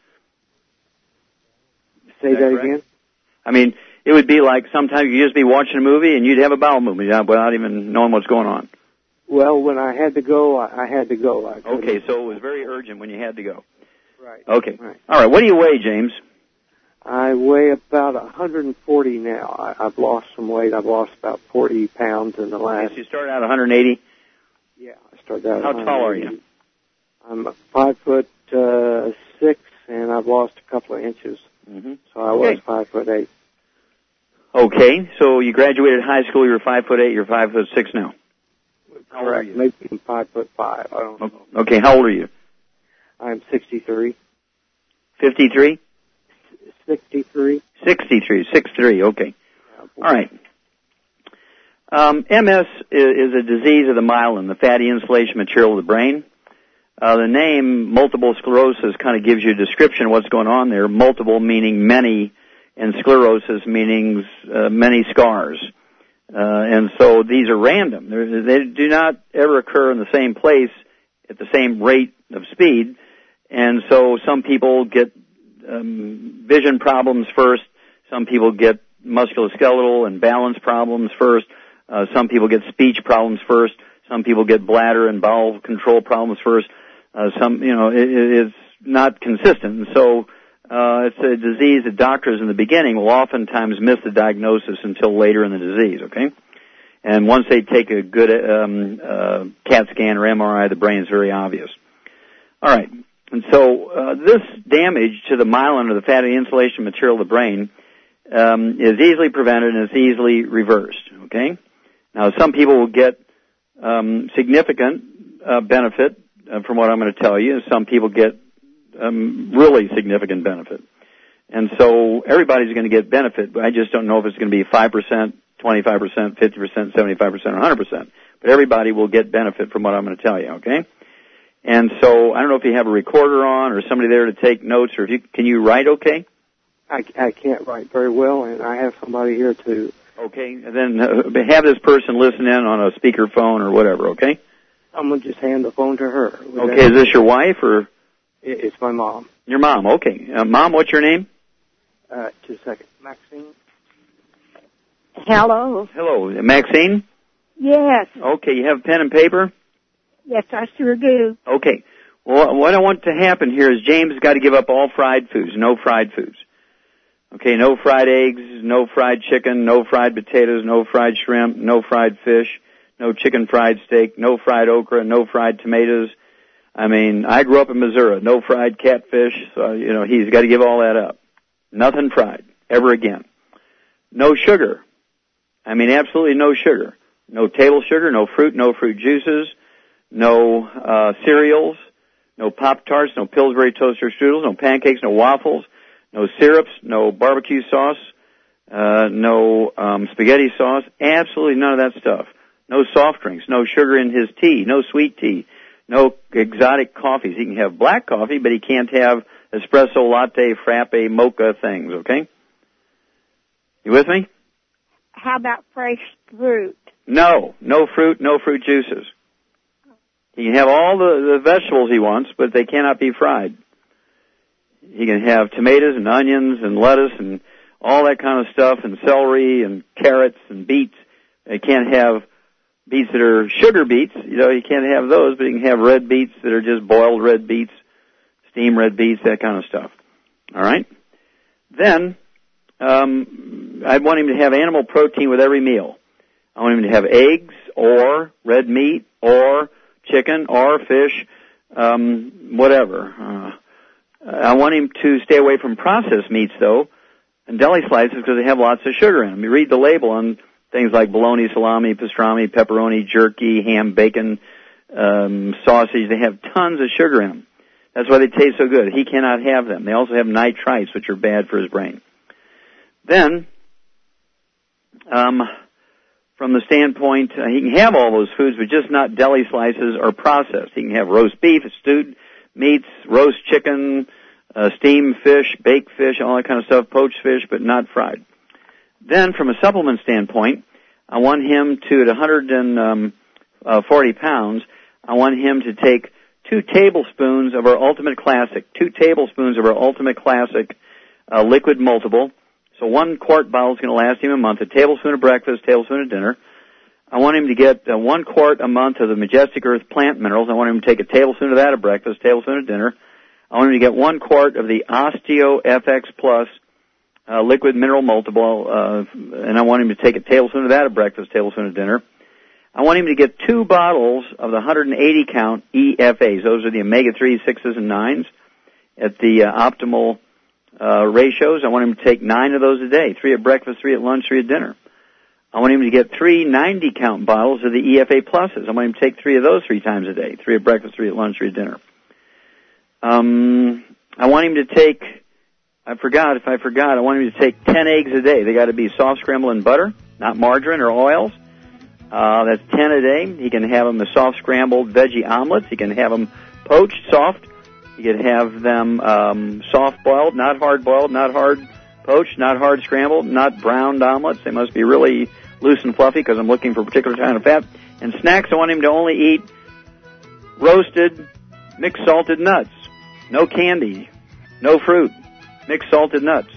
Say that, that again? I mean, it would be like sometimes you'd just be watching a movie and you'd have a bowel movement without even knowing what's going on. Well, when I had to go, I, I had to go. I okay, so it was very urgent when you had to go. Right. Okay. Right. All right. What do you weigh, James? I weigh about one hundred forty now. I, I've lost some weight. I've lost about forty pounds in the last... Okay, so you started out one hundred eighty? Yeah, I started out How tall are you? I'm five foot uh, six, and I've lost a couple of inches. Mm-hmm. So I okay. was five foot eight. Okay, so you graduated high school, you're five foot eight, you're five foot six now. How Correct. Old are you? Maybe five foot five. I don't know. Okay, how old are you? I'm sixty-three. fifty-three? sixty-three. sixty-three, six three, okay. All right. Um, M S is, is a disease of the myelin, the fatty insulation material of the brain. Uh, the name multiple sclerosis kind of gives you a description of what's going on there. Multiple meaning many, and sclerosis meaning uh, many scars. Uh, and so these are random. They're, they do not ever occur in the same place at the same rate of speed. And so some people get um, vision problems first. Some people get musculoskeletal and balance problems first. Uh, some people get speech problems first. Some people get bladder and bowel control problems first. Uh, some, you know, it, it's not consistent. And so uh, it's a disease that doctors in the beginning will oftentimes miss the diagnosis until later in the disease, okay? And once they take a good um, uh, CAT scan or M R I, the brain is very obvious. All right. And so uh, this damage to the myelin, or the fatty insulation material of the brain, um, is easily prevented and is easily reversed, okay? Now, some people will get um, significant uh, benefit uh, from what I'm going to tell you. Some people get um, really significant benefit. And so everybody's going to get benefit, but I just don't know if it's going to be five percent, twenty-five percent, fifty percent, seventy-five percent, or one hundred percent. But everybody will get benefit from what I'm going to tell you, okay? And so I don't know if you have a recorder on or somebody there to take notes, or if you can you write okay? I, I can't write very well, and I have somebody here to... Okay, and then uh, have this person listen in on a speakerphone or whatever, okay? I'm going to just hand the phone to her. Would okay, is this your wife or? It's my mom. Your mom, okay. Uh, Mom, what's your name? Uh, just a second. Maxine? Hello. Hello, Maxine? Yes. Okay, you have a pen and paper? Yes, I sure do. Okay. Well, what I want to happen here is James has got to give up all fried foods, no fried foods. Okay, no fried eggs, no fried chicken, no fried potatoes, no fried shrimp, no fried fish, no chicken fried steak, no fried okra, no fried tomatoes. I mean, I grew up in Missouri, no fried catfish, so, you know, he's got to give all that up. Nothing fried, ever again. No sugar. I mean, absolutely no sugar. No table sugar, no fruit, no fruit juices, no uh cereals, no Pop-Tarts, no Pillsbury toaster strudels, no pancakes, no waffles, no syrups, no barbecue sauce, uh no um spaghetti sauce, absolutely none of that stuff. No soft drinks, no sugar in his tea, no sweet tea, no exotic coffees. He can have black coffee, but he can't have espresso, latte, frappe, mocha things, okay? You with me? How about fresh fruit? No, no fruit, no fruit juices. He can have all the, the vegetables he wants, but they cannot be fried. He can have tomatoes and onions and lettuce and all that kind of stuff, and celery and carrots and beets. He can't have beets that are sugar beets. You know, he can't have those, but he can have red beets that are just boiled red beets, steamed red beets, that kind of stuff. All right? Then, um, I'd want him to have animal protein with every meal. I want him to have eggs or red meat or chicken or fish, um, whatever. Uh, I want him to stay away from processed meats, though, and deli slices because they have lots of sugar in them. You read the label on things like bologna, salami, pastrami, pepperoni, jerky, ham, bacon, um, sausage. They have tons of sugar in them. That's why they taste so good. He cannot have them. They also have nitrites, which are bad for his brain. Then, um... from the standpoint, uh, he can have all those foods, but just not deli slices or processed. He can have roast beef, stewed meats, roast chicken, uh, steamed fish, baked fish, all that kind of stuff, poached fish, but not fried. Then, from a supplement standpoint, I want him to, at one hundred forty pounds, I want him to take two tablespoons of our Ultimate Classic, two tablespoons of our Ultimate Classic uh, liquid multiple. So one quart bottle is going to last him a month, a tablespoon of breakfast, a tablespoon of dinner. I want him to get uh, one quart a month of the Majestic Earth plant minerals. I want him to take a tablespoon of that at breakfast, a tablespoon of dinner. I want him to get one quart of the Osteo F X Plus uh, liquid mineral multiple, uh, and I want him to take a tablespoon of that at breakfast, a tablespoon of dinner. I want him to get two bottles of the one hundred eighty count E F As. Those are the omega three, sixes, and nines at the uh, optimal Uh, ratios. I want him to take nine of those a day, three at breakfast, three at lunch, three at dinner. I want him to get three ninety count bottles of the E F A pluses. I want him to take three of those three times a day, three at breakfast, three at lunch, three at dinner. Um, I want him to take, I forgot, if I forgot, I want him to take ten eggs a day. They got to be soft scrambled in butter, not margarine or oils. Uh, that's ten a day. He can have them as soft scrambled veggie omelets. He can have them poached, soft. You could have them um, soft-boiled, not hard-boiled, not hard poached, not hard scrambled, not browned omelets. They must be really loose and fluffy because I'm looking for a particular kind of fat. And snacks, I want him to only eat roasted, mixed salted nuts. No candy, no fruit, mixed salted nuts.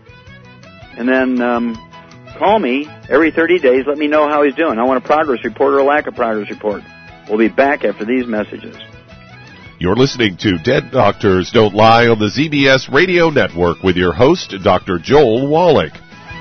And then um, call me every thirty days. Let me know how he's doing. I want a progress report or a lack of progress report. We'll be back after these messages. You're listening to Dead Doctors Don't Lie on the Z B S Radio Network with your host, Doctor Joel Wallach.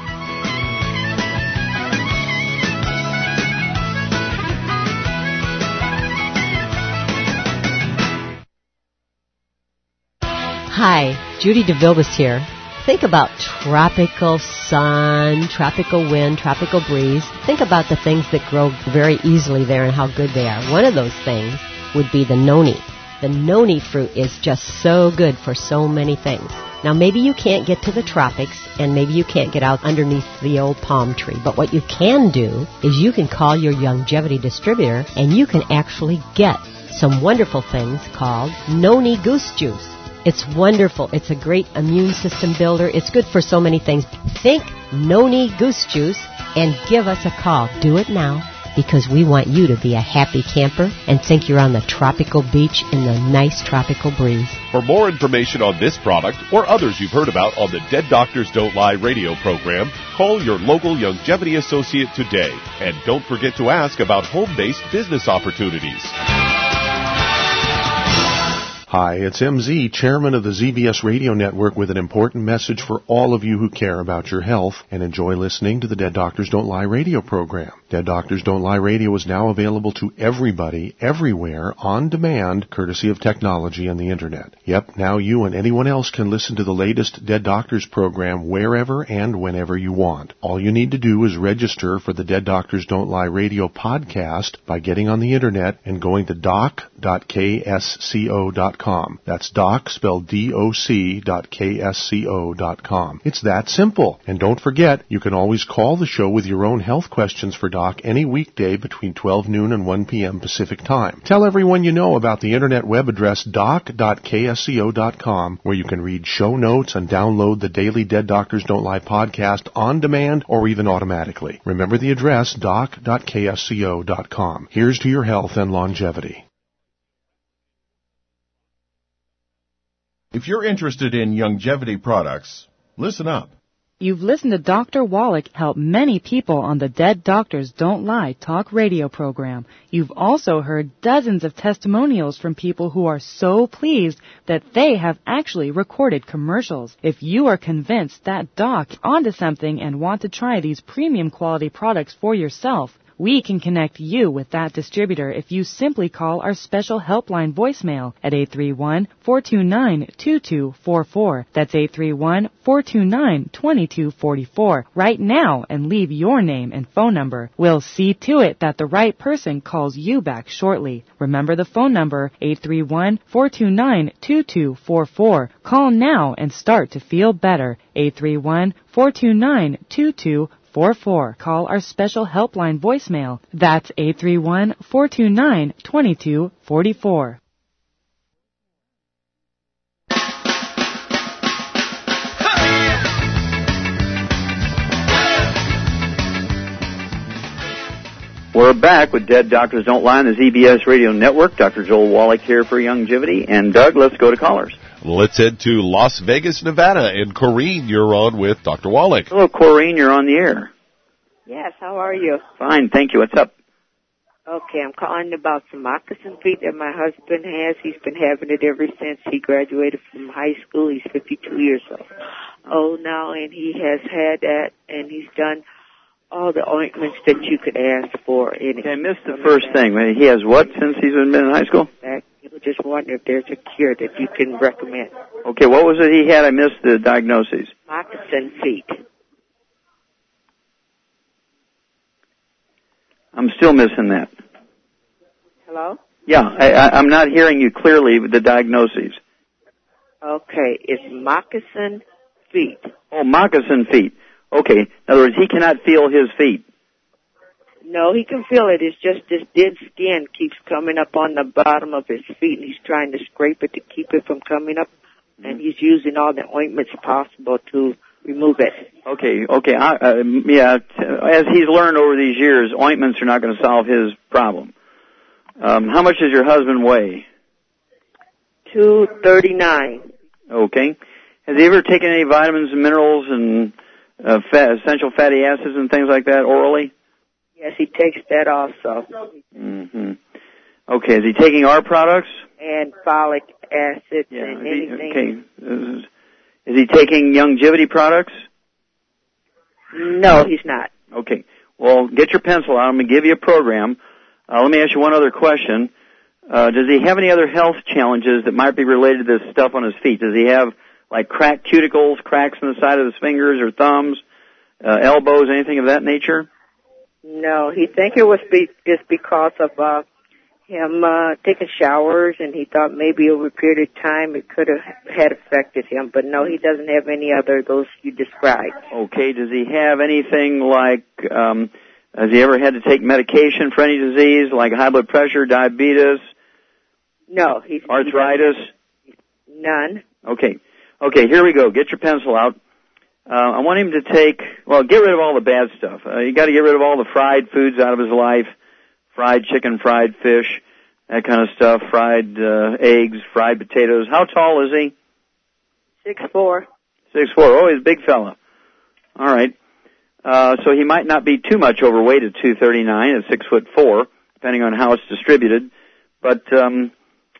Hi, Judy DeVilbiss here. Think about tropical sun, tropical wind, tropical breeze. Think about the things that grow very easily there and how good they are. One of those things would be the noni. The noni fruit is just so good for so many things. Now, maybe you can't get to the tropics, and maybe you can't get out underneath the old palm tree, but what you can do is you can call your longevity distributor, and you can actually get some wonderful things called noni goose juice. It's wonderful. It's a great immune system builder. It's good for so many things. Think noni goose juice and give us a call. Do it now, because we want you to be a happy camper and think you're on the tropical beach in the nice tropical breeze. For more information on this product or others you've heard about on the Dead Doctors Don't Lie radio program, call your local longevity associate today. And don't forget to ask about home-based business opportunities. Hi, it's M Z, chairman of the Z B S Radio Network, with an important message for all of you who care about your health and enjoy listening to the Dead Doctors Don't Lie radio program. Dead Doctors Don't Lie radio is now available to everybody, everywhere, on demand, courtesy of technology and the Internet. Yep, now you and anyone else can listen to the latest Dead Doctors program wherever and whenever you want. All you need to do is register for the Dead Doctors Don't Lie radio podcast by getting on the Internet and going to doc dot k s c o dot com. That's doc, spelled D O C, dot K S C O dot com. It's that simple. And don't forget, you can always call the show with your own health questions for Doc any weekday between twelve noon and one p.m. Pacific Time. Tell everyone you know about the Internet web address doc dot k s c o dot com, where you can read show notes and download the daily Dead Doctors Don't Lie podcast on demand or even automatically. Remember the address, doc dot k s c o dot com. Here's to your health and longevity. If you're interested in longevity products, listen up. You've listened to Doctor Wallach help many people on the Dead Doctors Don't Lie talk radio program. You've also heard dozens of testimonials from people who are so pleased that they have actually recorded commercials. If you are convinced that Doc is onto something and want to try these premium quality products for yourself, we can connect you with that distributor if you simply call our special helpline voicemail at eight three one, four two nine, two two four four. That's eight three one, four two nine, two two four four right now and leave your name and phone number. We'll see to it that the right person calls you back shortly. Remember the phone number, eight three one, four two nine, two two four four. Call now and start to feel better. eight three one, four two nine, two two four four. Call our special helpline voicemail. That's eight three one, four two nine, two two four four. We're back with Dead Doctors Don't Lie on the Z B S Radio Network. Doctor Joel Wallach here for Longevity. And Doug, let's go to callers. Let's head to Las Vegas, Nevada. And Corrine, you're on with Doctor Wallach. Hello, Corrine. You're on the air. Yes, how are you? Fine, thank you. What's up? Okay, I'm calling about some moccasin feet that my husband has. He's been having it ever since he graduated from high school. He's fifty-two years old now, and he has had that, and he's done all the ointments that you could ask for. And okay, I missed the first thing. He has what since he's been in high school? I just wonder if there's a cure that you can recommend. Okay, what was it he had? I missed the diagnoses. Moccasin feet. I'm still missing that. Hello? Yeah, I, I, I'm not hearing you clearly with the diagnoses. Okay, it's moccasin feet. Oh, moccasin feet. Okay, in other words, he cannot feel his feet. No, he can feel it. It's just this dead skin keeps coming up on the bottom of his feet, and he's trying to scrape it to keep it from coming up, and he's using all the ointments possible to remove it. Okay, okay, I, uh, yeah, t- as he's learned over these years, ointments are not going to solve his problem. Um, how much does your husband weigh? two thirty-nine. Okay. Has he ever taken any vitamins and minerals and uh, fat, essential fatty acids and things like that orally? Yes, he takes that also. Mm-hmm. Okay, is he taking our products? And folic acid Yeah, and is he- anything. okay. Is, is he taking longevity products? No, he's not. Okay. Well, get your pencil out. I'm going to give you a program. Uh, let me ask you one other question. Uh, does he have any other health challenges that might be related to this stuff on his feet? Does he have, like, cracked cuticles, cracks in the side of his fingers or thumbs, uh, elbows, anything of that nature? No, he think it was be, it's because of uh, him uh, taking showers, and he thought maybe over a period of time it could have had affected him. But no, he doesn't have any other of those you described. Okay, does he have anything like, um, has he ever had to take medication for any disease, like high blood pressure, diabetes? No. He's, arthritis? He's none. Okay. Okay, here we go. Get your pencil out. Uh, I want him to take, well, get rid of all the bad stuff. Uh, you got to get rid of all the fried foods out of his life. Fried chicken, fried fish, that kind of stuff, fried uh, eggs, fried potatoes. How tall is he? Six four. Six four. Oh, he's a big fella. All right. Uh, so he might not be too much overweight at two thirty-nine, at six foot four, depending on how it's distributed. But um,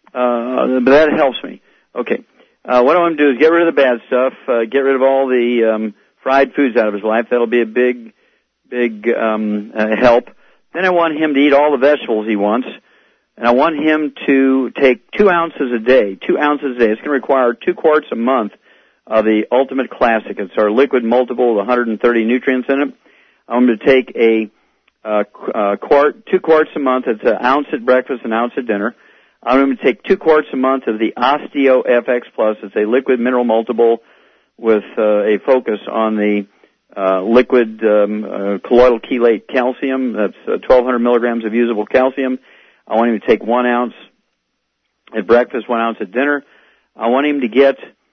uh, but that helps me. Okay. Uh, what I want to do is get rid of the bad stuff, uh, get rid of all the um, fried foods out of his life. That'll be a big, big um, uh, help. Then I want him to eat all the vegetables he wants, and I want him to take two ounces a day, two ounces a day. It's going to require two quarts a month of the Ultimate Classic. It's our liquid multiple with one hundred thirty nutrients in it. I want him to take a uh, uh, quart, two quarts a month. It's an ounce at breakfast, an ounce at dinner. I want him to take two quarts a month of the Osteo F X Plus. It's a liquid mineral multiple with uh, a focus on the Uh, liquid um, uh, colloidal chelate calcium. That's uh, twelve hundred milligrams of usable calcium. I want him to take one ounce at breakfast, one ounce at dinner. I want him to get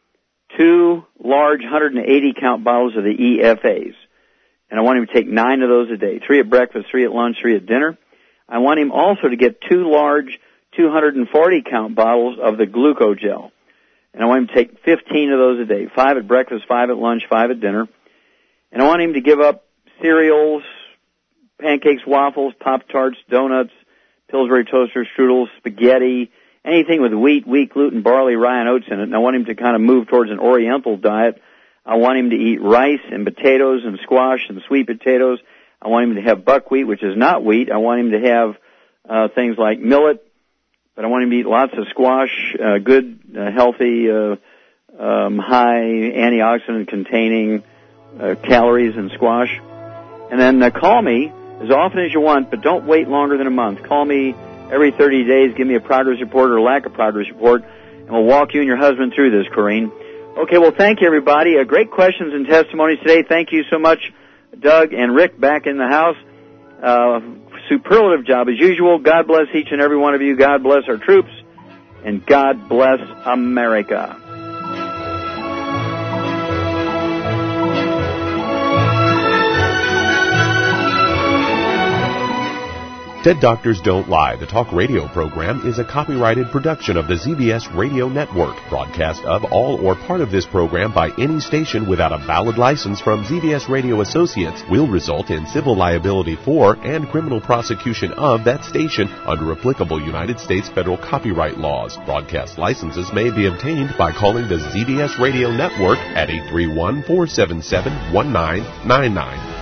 two large one hundred eighty count bottles of the E F As. And I want him to take nine of those a day, three at breakfast, three at lunch, three at dinner. I want him also to get two large two hundred forty count bottles of the Glucogel. And I want him to take fifteen of those a day, five at breakfast, five at lunch, five at dinner. And I want him to give up cereals, pancakes, waffles, Pop-Tarts, donuts, Pillsbury toasters, strudels, spaghetti, anything with wheat, wheat, gluten, barley, rye, and oats in it. And I want him to kind of move towards an Oriental diet. I want him to eat rice and potatoes and squash and sweet potatoes. I want him to have buckwheat, which is not wheat. I want him to have uh, things like millet, but I want him to eat lots of squash, uh, good, uh, healthy, uh, um, high antioxidant-containing Uh, calories and squash. And then uh, call me as often as you want, but don't wait longer than a month. Call me every thirty days, give me a progress report or lack of progress report, and we'll walk you and your husband through this, Corrine. Okay, well, thank you, everybody. Uh, great questions and testimonies today. Thank you so much, Doug and Rick, back in the house. Uh, superlative job as usual. God bless each and every one of you. God bless our troops, and God bless America. Dead Doctors Don't Lie, the talk radio program, is a copyrighted production of the Z B S Radio Network. Broadcast of all or part of this program by any station without a valid license from Z B S Radio Associates will result in civil liability for and criminal prosecution of that station under applicable United States federal copyright laws. Broadcast licenses may be obtained by calling the Z B S Radio Network at eight three one, four seven seven, one nine nine nine.